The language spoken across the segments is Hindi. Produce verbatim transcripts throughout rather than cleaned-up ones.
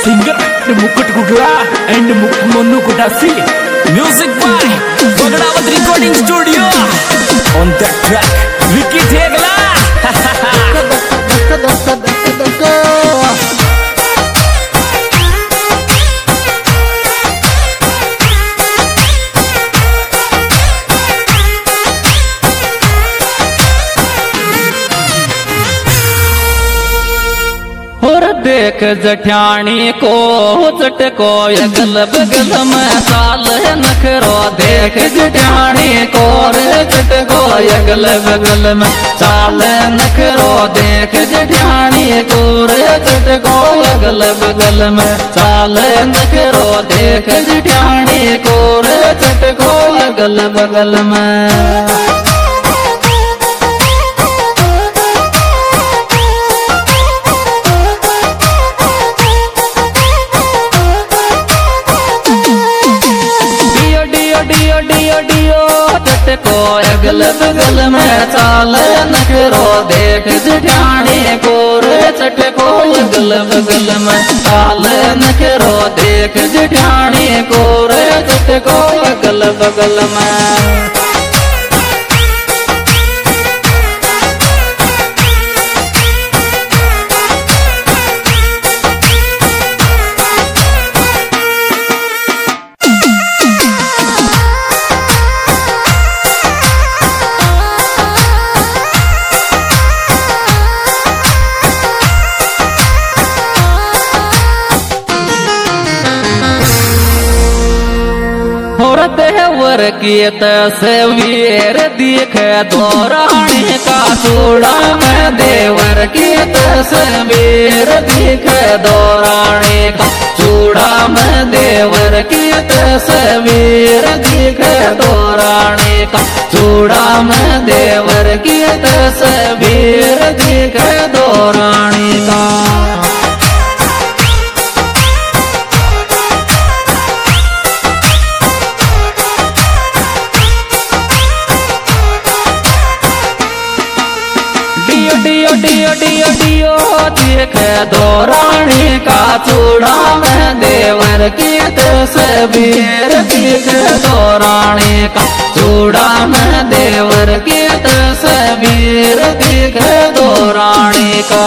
Singer Mukut Gugla and Monu Kutasi music by Bagdawat recording studio on the track Vicky Thegla देख जठानी को चटको अगल बगल में साल नखरो देख जठानी को चटको अगल बगल में साल नखरो देख जठानी को चटको अगल बगल में साल नखरो देख जठानी को चटको अगल बगल में को अगल बगल में चाल नखरो देख जठानी को चटको अगल बगल में चाल नखरो देख जठानी को चटको अगल बगल में देवर की तस्वीर देख दौरानी का चूड़ा में देवर की तस्वीर देख दौरानी का चूड़ा में देवर की तस्वीर देख दौरानी का चूड़ा में देवर की तस्वीर देख दौरानी का डियो डियो डियो डियो देख दौरानी का चूड़ा में देवर की तस्वीर देख दौरानी का चूड़ा में देवर की तस्वीर देख दौरानी का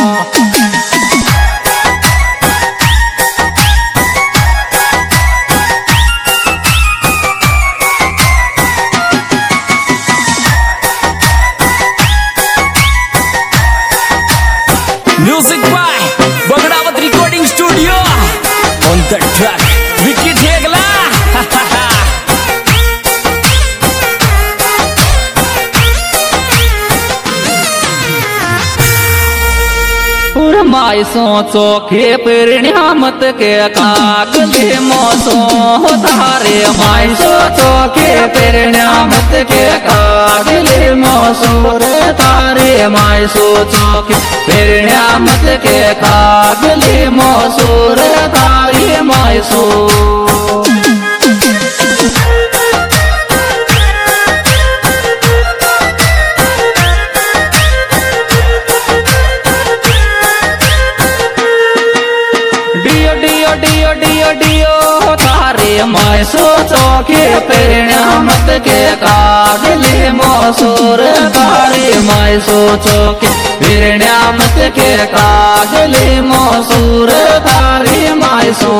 music by Bagdawat recording studio on the track Vicky Thegla माई सोचो के परिणामत के कागले मोसो धारे माई सोचो के परिणामत के कागले मोसो रे तारे माई सोचो के परिणामत के कागले मोसो रे तारे माई सो डियो डियो डियो तारे माय सोचो के परिणामत के कागले मोसोर तारे माय सोचो के परिणामत के कागले मोसोर तारे माय सो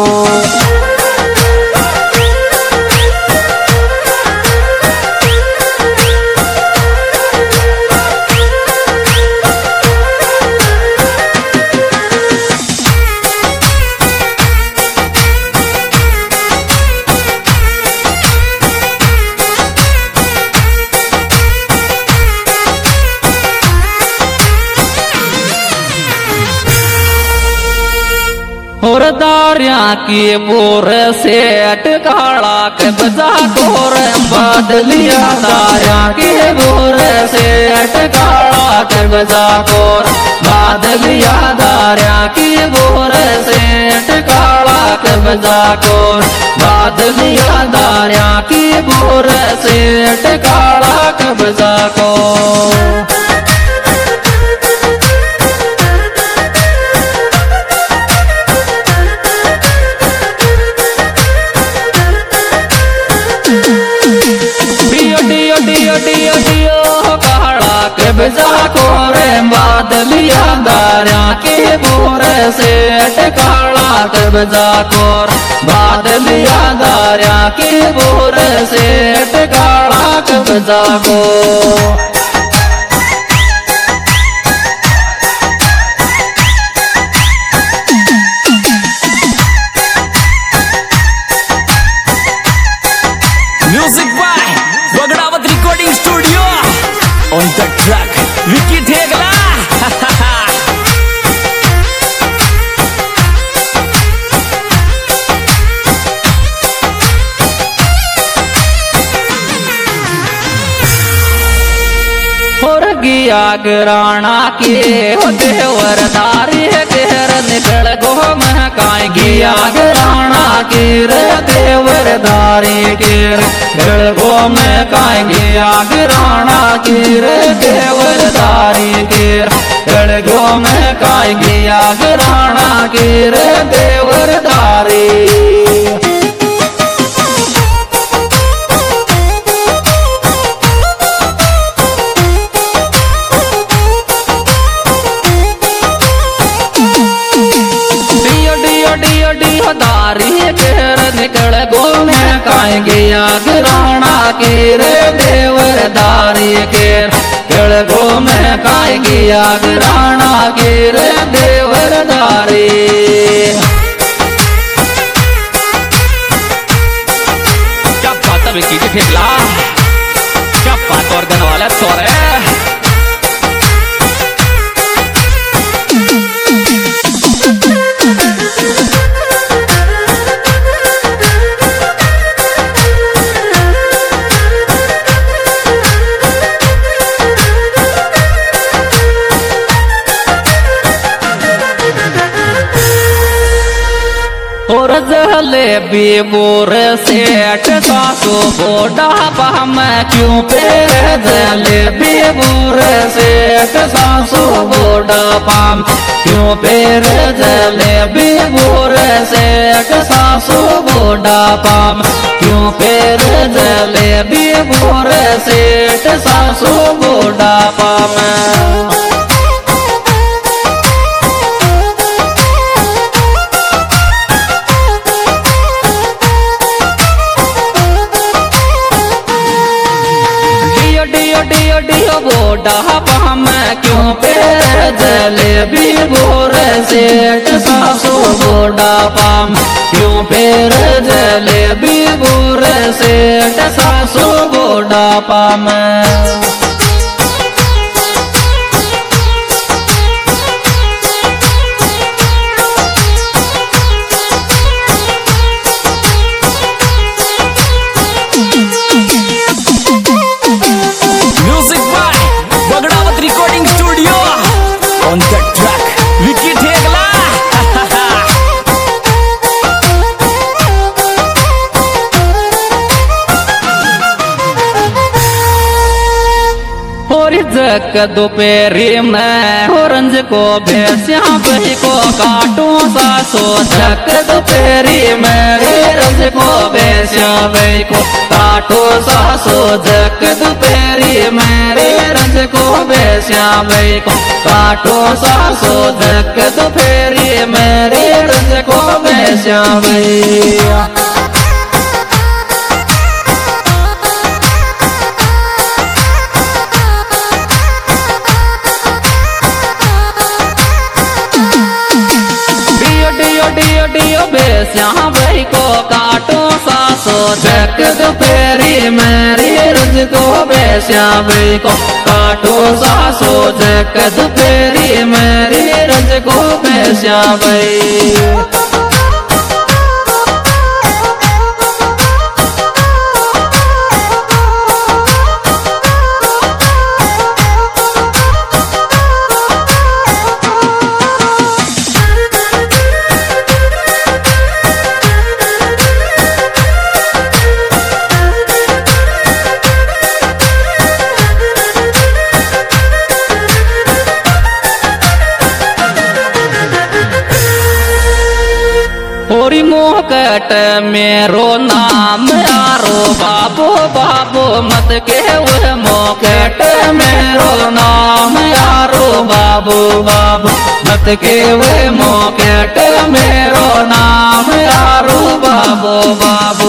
और दारिया की बोर से अटकाड़ा के बजा कोर बादलिया दारिया की बोर से अटकाड़ा के बजा कोर बादलिया दारिया की बोर से अटकाड़ा के बजा कोर बादलिया दारिया की बोर से अटकाड़ा के बजा कोर कब्जा कोरे बादलिया दारिया के बोर सेठ काला कब्जा कोर बादलिया दारिया के बोर सेठ काला कब्जा को music by Bagdawat recording studio on the track Vicky Thegla. गिया गराणा के हो देवर दारी घेर निकल गो मैं काय गिया गराणा के रे देवर दारी घेर निकल गो मैं काय गिया गराणा के रे देवर दारी घेर निकल गो मैं काय गिया गराणा के रे देवर दारी। दारी घेर निकल गो मैं काय गिया गराणा के रे देवर दारी घेर निकल गो मैं काय गिया गराणा के रे देवर दारी। क्या बात है विकी ठेगला, क्या बात और गन वाला सोरे। और जलेबी बोर सेठ सासू बोडा पाम क्यों पेर जलेबी बोर सेठ सासू बोडा पाम क्यों पेर जलेबी बोर सेठ सासू बोडा पाम क्यों पेर जलेबी बोर सेठ सासू बोडा पाम। बोडा पाम क्यों पेर जलेबी बोर सेठ सासू बोडा पाम क्यों पेर जलेबी बोर सेठ सासू बोडा पाम। Music by Bagdawat recording studio on the track Vicky Thegla. जक दोपहरी में होरंज को भैंसिया बही को काटू सासो जक दोपहरी में रे रंज को भैंसिया बही को काटो सासो जक दोपहरी में रे रंज को भैंसिया बही को काटो सासो जक दोपहरी में रे रंज को भैंसिया बही। भैंसिया बही को काटो सासो जक दोपहरी मेरी रज को भैंसिया बही को काटो सासो जक दोपहरी मेरी रज को भैंसिया बही। गोरी मोहकट मेरो नाम यारो बाबू बाबू मत के वह मोहकट मेरो नाम यारो बाबू बाबू मत के वह मोहकट मेरो नाम यारो बाबू बाबू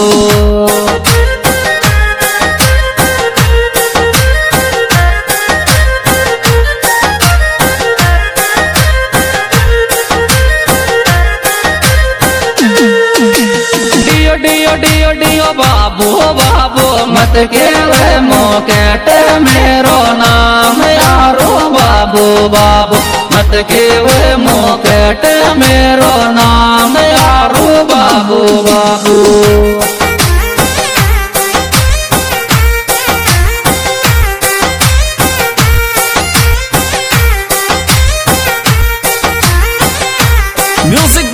डियो डियो डियो बाबू बाबू मत के वे मोकेट मेरो नाम यारो बाबू बाबू मत के वे मोकेट मेरो नाम यारो बाबू बाबू म्यूजिक